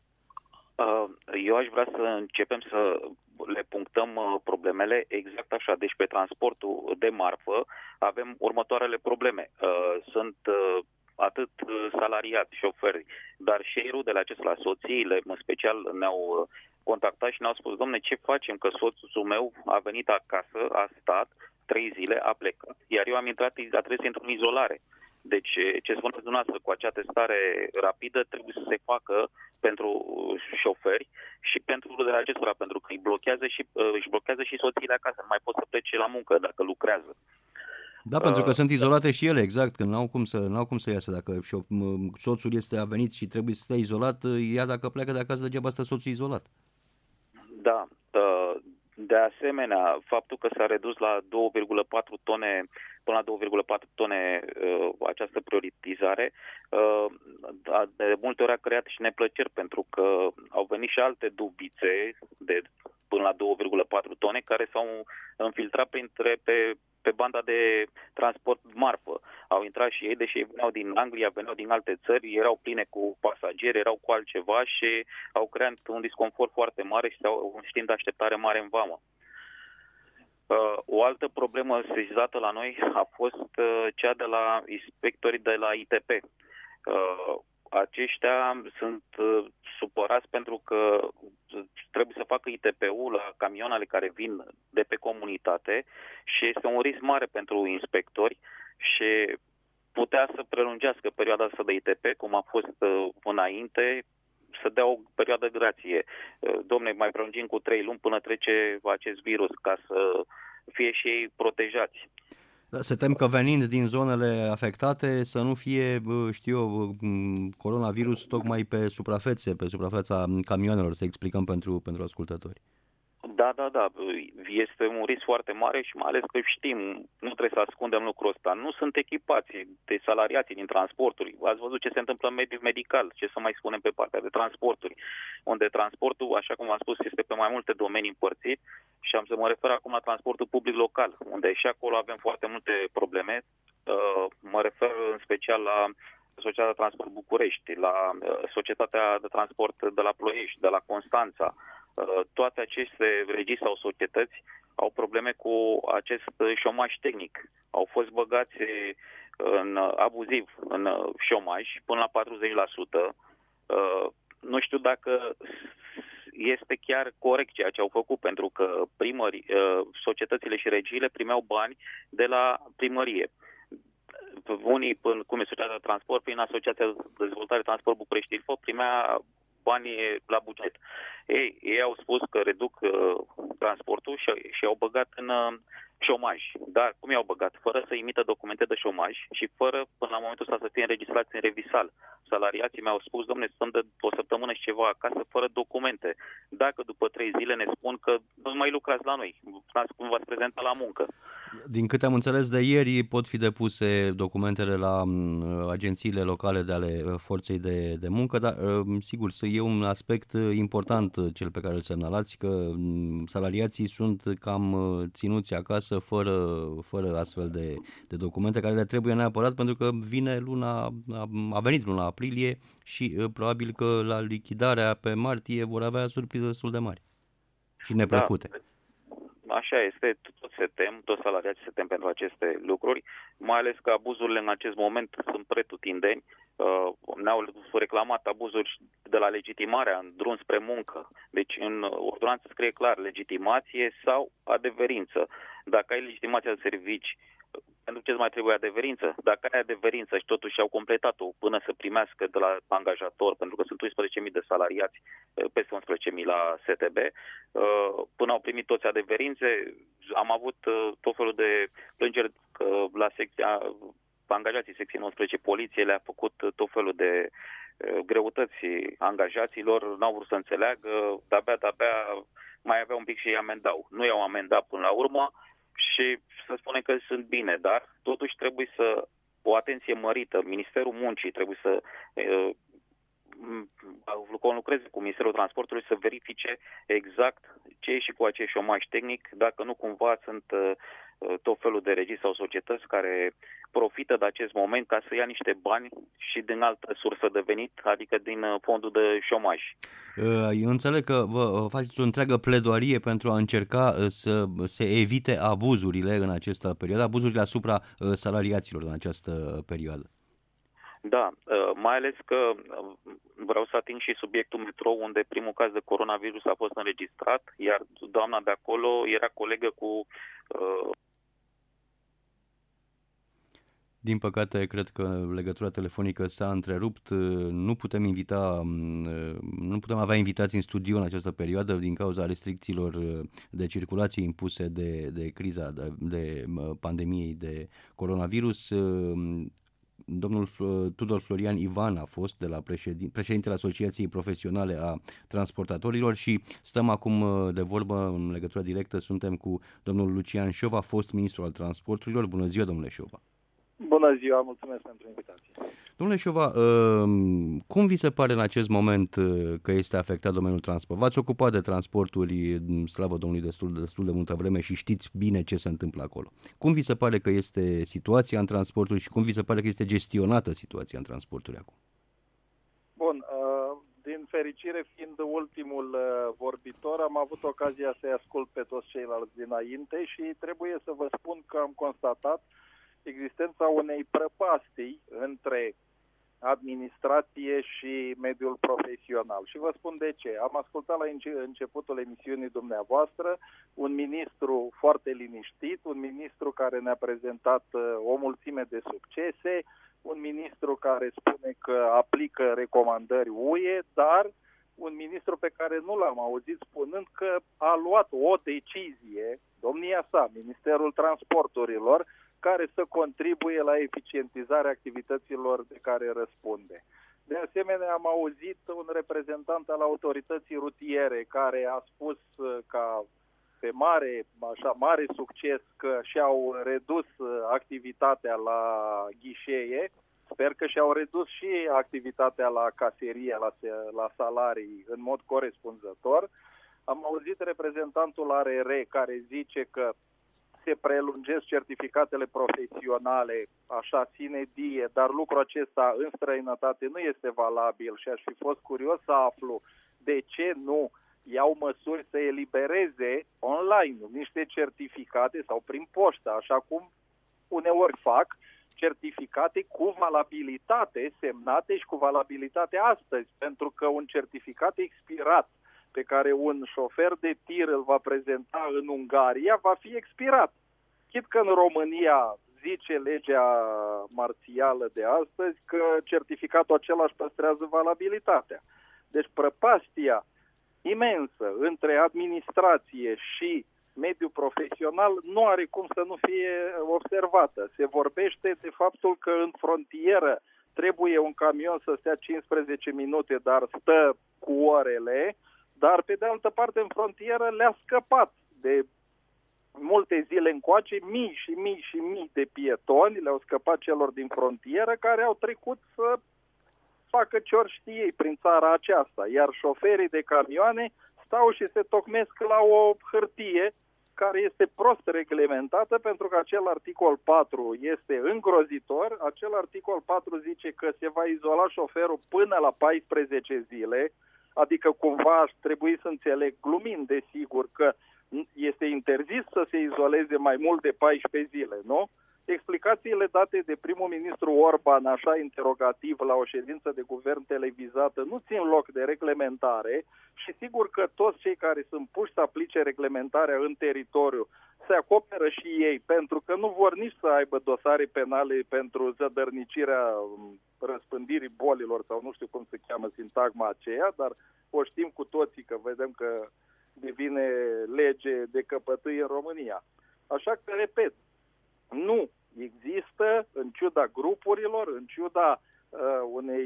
Eu aș vrea să începem să le punctăm problemele exact așa. Deci pe transportul de marfă avem următoarele probleme. Sunt atât salariați, șoferi, dar și ei rudele acestora, soțiile, în special, ne-au contactat și ne-au spus: domne, ce facem, că soțul meu a venit acasă, a stat trei zile, a plecat, iar eu am intrat, a trebuit să intru în izolare. Deci, ce spuneți dumneavoastră, cu acea testare rapidă trebuie să se facă pentru șoferi și pentru rudele acestora, pentru că îi blochează și, își blochează și soțiile acasă, nu mai pot să plece la muncă dacă lucrează. Da, pentru că uh, sunt izolate și ele, exact, că n-au cum să, n-au cum să iasă. Dacă soțul este a venit și trebuie să stea izolat, ea dacă pleacă de acasă, degeaba stă soțul izolat. Da, uh, de asemenea, faptul că s-a redus la două virgulă patru tone, până la două virgulă patru tone uh, această prioritizare, uh, de multe ori a creat și neplăceri, pentru că au venit și alte dubițe de până la două virgulă patru tone care s-au infiltrat printre, pe, pe banda de transport marfă. Au intrat și ei, deși ei veneau din Anglia, veneau din alte țări, erau pline cu pasageri, erau cu altceva și au creat un disconfort foarte mare și au un timp de așteptare mare în vamă. Uh, o altă problemă sesizată la noi a fost uh, cea de la inspectorii de la I T P. Uh, aceștia sunt uh, supărați pentru că trebuie să facă I T P-ul la camioanele care vin de pe comunitate și este un risc mare pentru inspectori și putea să prelungească perioada asta de I T P, cum a fost uh, înainte, să dea o perioadă grație. Uh, domne, mai prelungim cu trei luni până trece acest virus, ca să fie și ei protejați. Se tem că venind din zonele afectate să nu fie, știu eu, coronavirus tocmai pe suprafețe, pe suprafața camioanelor, să explicăm pentru, pentru ascultători. Da, da, da. Este un risc foarte mare și mai ales că știm, nu trebuie să ascundem lucrul ăsta. Nu sunt echipați de salariații din transporturi. Ați văzut ce se întâmplă în mediul medical, ce să mai spunem pe partea de transporturi, unde transportul, așa cum am spus, este pe mai multe domenii împărțit și am să mă refer acum la transportul public local, unde și acolo avem foarte multe probleme. Mă refer în special la Societatea de Transport București, la Societatea de Transport de la Ploiești, de la Constanța. Toate aceste regii sau societăți au probleme cu acest șomaj tehnic. Au fost băgați în abuziv în șomaj până la patruzeci la sută. Nu știu dacă este chiar corect ceea ce au făcut, pentru că primării, societățile și regiile primeau bani de la primărie. Unii, cum e Societatea de Transport, prin Asociația de Dezvoltare Transport București Info, primea banii la buget. Ei, ei au spus că reduc uh, transportul și, și au băgat în uh, șomaj. Dar cum i-au băgat? Fără să imită documente de șomaj și fără, până la momentul ăsta, să fie înregistrați în revisal. Salariații mi-au spus: domne, stăm de o săptămână și ceva acasă fără documente. Dacă după trei zile ne spun că nu mai lucrați la noi, cum v-ați prezentat la muncă. Din câte am înțeles de ieri, pot fi depuse documentele la uh, agențiile locale de ale uh, forței de, de muncă, dar uh, sigur, e un aspect important important cel pe care îl semnalați, că salariații sunt cam ținuți acasă fără, fără astfel de, de documente care le trebuie neapărat, pentru că vine luna, a venit luna aprilie și probabil că la lichidarea pe martie vor avea surprize destul de mari și neplăcute. Da. Așa este, toți se tem, toți salariații se tem pentru aceste lucruri, mai ales că abuzurile în acest moment sunt pretutindeni. Ne-au reclamat abuzuri de la legitimarea în drum spre muncă. Deci în ordonanță scrie clar legitimație sau adeverință. Dacă ai legitimația de servici, pentru ce îți mai trebuie adeverință? Dacă ai adeverință și totuși au completat-o până să primească de la angajator, pentru că sunt unsprezece mii de salariați, peste unsprezece mii la S T B, până au primit toți adeverințe, am avut tot felul de plângeri că la secția, angajații secției nouăsprezece poliție le-a făcut tot felul de greutăți angajaților, n-au vrut să înțeleagă, de-abia, de-abia mai avea un pic și îi amendau. Nu i-au amendat până la urmă, și să spune că sunt bine, dar totuși trebuie să o atenție mărită. Ministerul Muncii trebuie să uh, conlucreze cu Ministerul Transportului să verifice exact ce e și cu acest șomaj tehnic, dacă nu cumva sunt uh, tot felul de regii sau societăți care profită de acest moment ca să ia niște bani și din altă sursă de venit, adică din fondul de șomaj. Eu înțeleg că vă faceți o întreagă pledoarie pentru a încerca să se evite abuzurile în această perioadă, abuzurile asupra salariaților în această perioadă. Da, mai ales că vreau să ating și subiectul metrou, unde primul caz de coronavirus a fost înregistrat, iar doamna de acolo era colegă cu... Uh... Din păcate, cred că legătura telefonică s-a întrerupt. Nu putem invita, nu putem avea invitații în studio în această perioadă din cauza restricțiilor de circulație impuse de, de criza, de, de pandemiei de coronavirus. Domnul Tudor Florian Ivan a fost de la președin, președintele Asociației Profesionale a Transportatorilor și stăm acum de vorbă în legătură directă, suntem cu domnul Lucian Șova, fost ministru al transporturilor. Bună ziua, domnule Șova! Bună ziua, mulțumesc pentru invitație. Domnule Șova, cum vi se pare în acest moment că este afectat domeniul transport? V-ați ocupat de transporturi, slavă Domnului, destul, destul de multă vreme și știți bine ce se întâmplă acolo. Cum vi se pare că este situația în transporturi și cum vi se pare că este gestionată situația în transporturi acum? Bun, din fericire, fiind ultimul vorbitor, am avut ocazia să-i ascult pe toți ceilalți dinainte și trebuie să vă spun că am constatat existența unei prăpastii între administrație și mediul profesional. Și vă spun de ce. Am ascultat la începutul emisiunii dumneavoastră un ministru foarte liniștit, un ministru care ne-a prezentat o mulțime de succese, un ministru care spune că aplică recomandări U E, dar un ministru pe care nu l-am auzit spunând că a luat o decizie, domnia sa, Ministerul Transporturilor, care să contribuie la eficientizarea activităților de care răspunde. De asemenea, am auzit un reprezentant al autorității rutiere care a spus ca pe mare, așa, mare succes că și-au redus activitatea la ghișee. Sper că și-au redus și activitatea la caserie, la, la salarii în mod corespunzător. Am auzit reprezentantul A R R care zice că se prelungesc certificatele profesionale, așa, sine die, dar lucrul acesta în străinătate nu este valabil și aș fi fost curios să aflu de ce nu iau măsuri să elibereze online niște certificate sau prin poștă, așa cum uneori fac, certificate cu valabilitate semnate și cu valabilitate astăzi, pentru că un certificat expirat pe care un șofer de tir îl va prezenta în Ungaria va fi expirat. Chit că în România zice legea marțială de astăzi că certificatul acela își păstrează valabilitatea. Deci prăpastia imensă între administrație și mediul profesional nu are cum să nu fie observată. Se vorbește de faptul că în frontieră trebuie un camion să stea cincisprezece minute, dar stă cu orele, dar pe de altă parte în frontieră le-a scăpat de multe zile încoace mii și mii și mii de pietoni, le-au scăpat celor din frontieră care au trecut să facă ce ori știe ei prin țara aceasta, iar șoferii de camioane stau și se tocmesc la o hârtie care este prost reglementată, pentru că acel articol patru este îngrozitor. Acel articol patru zice că se va izola șoferul până la paisprezece zile, adică cumva aș trebui să înțeleg, glumind desigur, că este interzis să se izoleze mai mult de paisprezece zile, nu? Explicațiile date de primul ministru Orban, așa interogativ, la o ședință de guvern televizată, nu țin loc de reglementare și sigur că toți cei care sunt puși să aplice reglementarea în teritoriu se acoperă și ei, pentru că nu vor nici să aibă dosare penale pentru zădărnicirea răspândirii bolilor sau nu știu cum se cheamă sintagma aceea, dar o știm cu toții că vedem că devine lege de căpătâi în România. Așa că, repet, nu există, în ciuda grupurilor, în ciuda uh, unei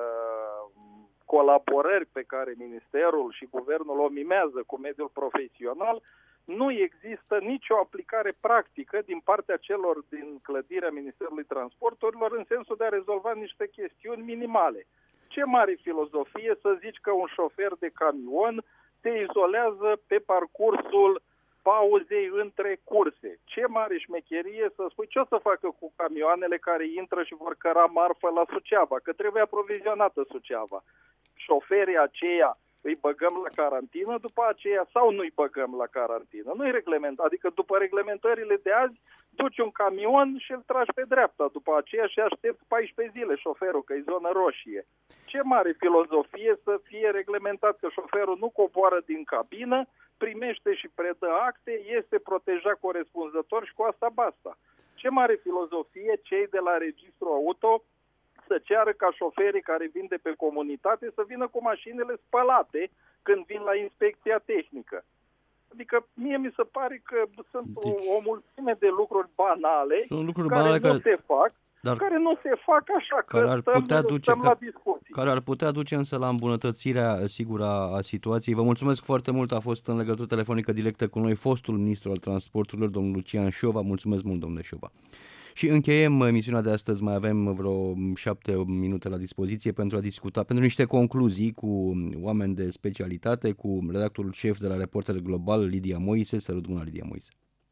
uh, colaborări pe care Ministerul și Guvernul o mimează cu mediul profesional, nu există nicio aplicare practică din partea celor din clădirea Ministerului Transporturilor în sensul de a rezolva niște chestiuni minimale. Ce mare filozofie să zici că un șofer de camion se izolează pe parcursul pauzei între curse. Ce mare șmecherie să spui ce o să facă cu camioanele care intră și vor căra marfă la Suceava, că trebuie aprovizionată Suceava. Șoferii aceia îi băgăm la carantină după aceea sau nu îi băgăm la carantină? Nu-i reglement, adică după reglementările de azi duci un camion și îl tragi pe dreapta, după aceea și aștepți paisprezece zile șoferul, că e zonă roșie. Ce mare filozofie să fie reglementat că șoferul nu coboară din cabină, primește și predă acte, este protejat corespunzător și cu asta basta. Ce mare filozofie cei de la registru auto să ceară ca șoferii care vin de pe comunitate să vină cu mașinile spălate când vin la inspecția tehnică. Adică mie mi se pare că sunt deci, o, o mulțime de lucruri banale, sunt lucruri care banale nu care... se fac, Dar care nu se fac așa, care că ar stăm, putea duce, stăm la discuții. Care ar putea duce însă la îmbunătățirea sigură a situației. Vă mulțumesc foarte mult, a fost în legătură telefonică directă cu noi fostul ministru al transporturilor, domnul Lucian Șova. Mulțumesc mult, domnule Șova. Și încheiem emisiunea de astăzi, mai avem vreo șapte minute la dispoziție pentru a discuta, pentru niște concluzii cu oameni de specialitate, cu redactorul șef de la Reporter Global, Lidia Moise. Salut, bună, Lidia Moise.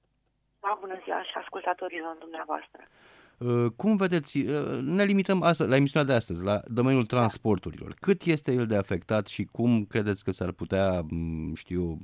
Da, bună ziua și ascultatorilor dumneavoastră. Cum vedeți, ne limităm astăzi, la emisiunea de astăzi, la domeniul transporturilor. Cât este el de afectat și cum credeți că s-ar putea, știu,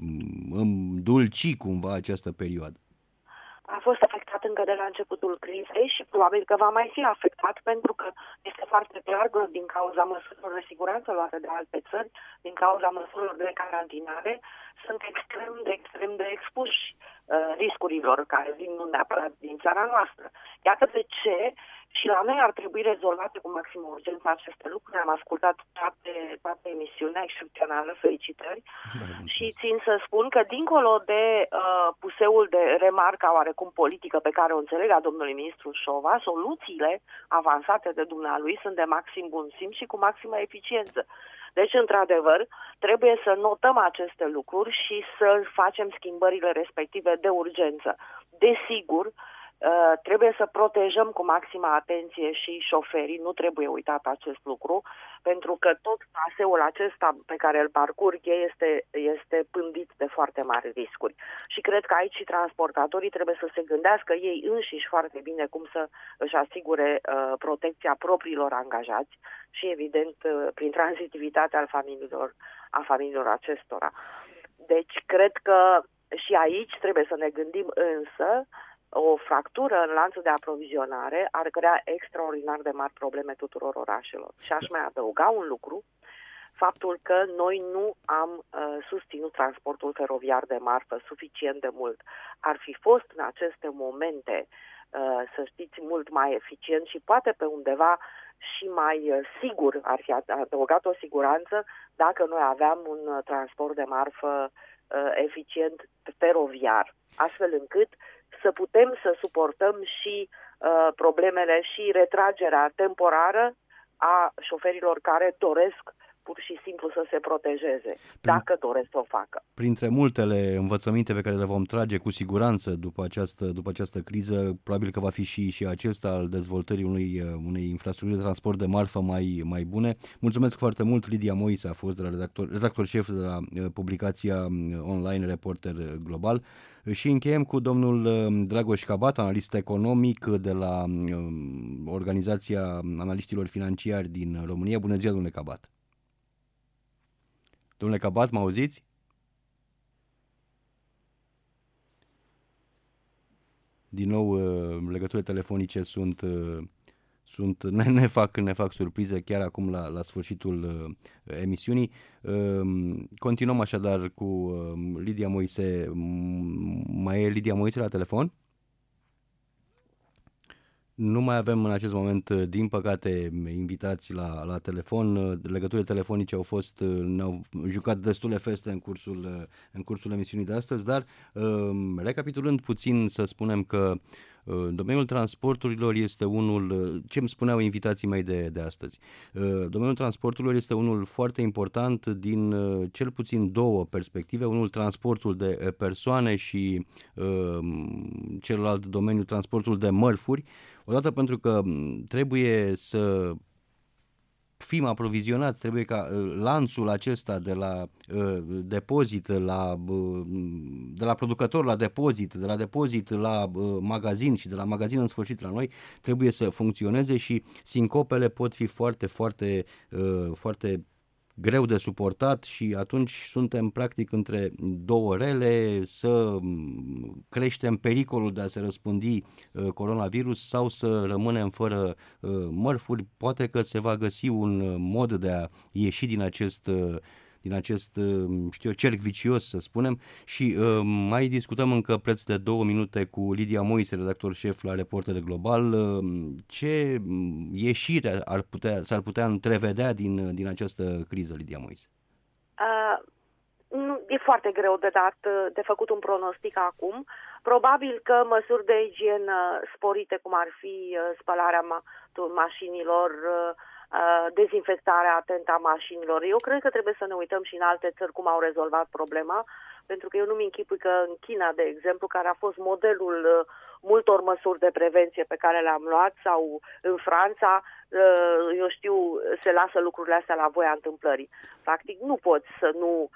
îndulci cumva această perioadă? A fost afectat încă de la începutul crizei și probabil că va mai fi afectat pentru că este foarte clar că din cauza măsurilor de siguranță luate de alte țări, din cauza măsurilor de carantinare, sunt extrem de extrem de expuși uh, riscurilor care vin nu neapărat din țara noastră. Iată de ce și la noi ar trebui rezolvate cu maximă urgență aceste lucruri. Am ascultat toate, toate emisiunea excepțională, felicitări. Și țin să spun că dincolo de uh, puseul de remarca oarecum politică pe care o înțeleg a domnului ministru Șova, soluțiile avansate de dumnealui sunt de maxim bun simț și cu maximă eficiență. Deci, într-adevăr, trebuie să notăm aceste lucruri și să facem schimbările respective de urgență. Desigur, Uh, trebuie să protejăm cu maximă atenție și șoferii, nu trebuie uitat acest lucru, pentru că tot traseul acesta pe care îl parcurg este, este pândit de foarte mari riscuri. Și cred că aici și transportatorii trebuie să se gândească ei înșiși foarte bine cum să își asigure uh, protecția propriilor angajați și, evident, uh, prin tranzitivitatea al familiilor, a familiilor acestora. Deci, cred că și aici trebuie să ne gândim însă o fractură în lanțul de aprovizionare ar crea extraordinar de mari probleme tuturor orașelor. Și aș mai adăuga un lucru, faptul că noi nu am uh, susținut transportul feroviar de marfă suficient de mult. Ar fi fost în aceste momente, uh, să știți, mult mai eficient și poate pe undeva și mai uh, sigur, ar fi adăugat o siguranță dacă noi aveam un uh, transport de marfă uh, eficient feroviar, astfel încât să putem să suportăm și uh, problemele și retragerea temporară a șoferilor care doresc pur și simplu să se protejeze, Prin... dacă doresc să o facă. Printre multele învățăminte pe care le vom trage cu siguranță după această, după această criză, probabil că va fi și, și acesta al dezvoltării unei, unei infrastructuri de transport de marfă mai, mai bune. Mulțumesc foarte mult, Lidia Moise a fost de la redactor, redactor șef de la publicația online Reporter Global. Și încheiem cu domnul Dragoș Cabat, analist economic de la Organizația Analiștilor Financiari din România. Bună ziua, domnule Cabat! Domnule Cabat, mă auziți? Din nou, legăturile telefonice sunt, sunt ne, ne, fac, ne fac surprize chiar acum la, la sfârșitul emisiunii. Continuăm așadar cu Lidia Moise. Mai e Lidia Moise la telefon? Nu mai avem în acest moment, din păcate, invitați la, la telefon. Legăturile telefonice au fost, ne-au jucat destule feste în cursul, în cursul emisiunii de astăzi, dar recapitulând puțin, să spunem că domeniul transporturilor este unul, ce îmi spuneau invitații mei de, de astăzi, domeniul transporturilor este unul foarte important din cel puțin două perspective, unul transportul de persoane și celălalt domeniu transportul de mărfuri, odată pentru că trebuie să fim aprovizionați, trebuie ca lanțul acesta de la uh, depozit la uh, de la producător la depozit, de la depozit la uh, magazin și de la magazin în sfârșit la noi, trebuie să funcționeze și sincopele pot fi foarte, foarte, uh, foarte greu de suportat și atunci suntem practic între două rele, să creștem pericolul de a se răspândi uh, coronavirus sau să rămânem fără uh, mărfuri. Poate că se va găsi un mod de a ieși din acest uh, din acest, știu eu, cerc vicios, să spunem, și uh, mai discutăm încă preț de două minute cu Lidia Moise, redactor șef la Reporter Global. Uh, ce ieșire ar putea, s-ar putea întrevedea din, din această criză, Lidia Moise? Uh, nu, e foarte greu de dat, de făcut un pronostic acum. Probabil că măsuri de igienă sporite, cum ar fi spălarea ma- mașinilor, dezinfectarea atentă a mașinilor. Eu cred că trebuie să ne uităm și în alte țări cum au rezolvat problema, pentru că eu nu-mi închipui că în China, de exemplu, care a fost modelul multor măsuri de prevenție pe care le-am luat, sau în Franța, eu știu, se lasă lucrurile astea la voia întâmplării. Practic nu poți să nu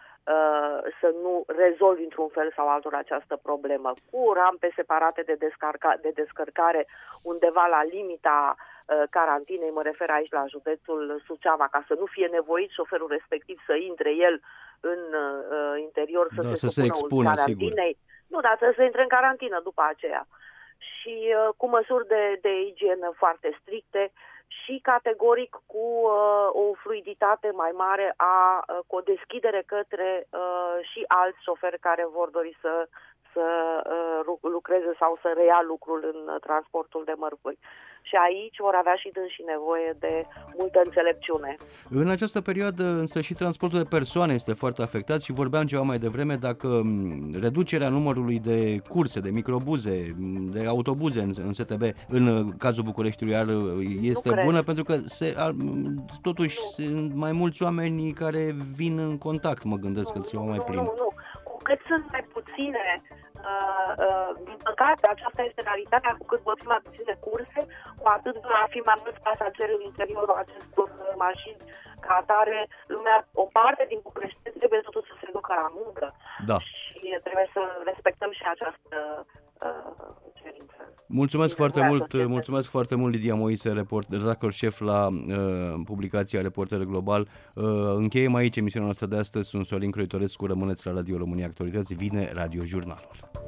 să nu rezolvi într-un fel sau altul această problemă. Cu rampe separate de, descarca, de descărcare undeva la limita uh, carantinei, mă refer aici la județul Suceava, ca să nu fie nevoit șoferul respectiv să intre el în uh, interior, să da, se, să se expună, carantinei. Sigur. Nu, dar să intre în carantină după aceea. Și uh, cu măsuri de, de igienă foarte stricte și categoric cu uh, o fluiditate mai mare, a, uh, cu o deschidere către uh, și alți șoferi care vor dori să, să uh, lucreze sau să reia lucrul în uh, transportul de mărfuri. Și aici vor avea și dânsii nevoie de multă înțelepciune. În această perioadă însă și transportul de persoane este foarte afectat și vorbeam ceva mai devreme dacă reducerea numărului de curse, de microbuze, de autobuze în, în S T B, în cazul Bucureștiului, ar, este bună pentru că se, ar, totuși sunt mai mulți oameni care vin în contact, mă gândesc că se va mai plin. Nu, nu, cu cât sunt mai puține, Uh, uh, din păcate, aceasta este realitatea, cu cât vor fi mai puține curse, cu atât va fi mai mulți pasageri în interiorul acestor mașini. Ca atare, lumea, o parte din București trebuie totuși să se ducă la muncă. Da. Și trebuie să respectăm și această uh, cerință. Mulțumesc foarte mult, mulțumesc foarte mult, Lidia Moise, redactor șef la uh, publicația Reporter Global. Uh, încheiem aici emisiunea noastră de astăzi. Sunt Sorin Croitorescu, rămâneți la Radio România Actualități, vine Radio Jurnalul.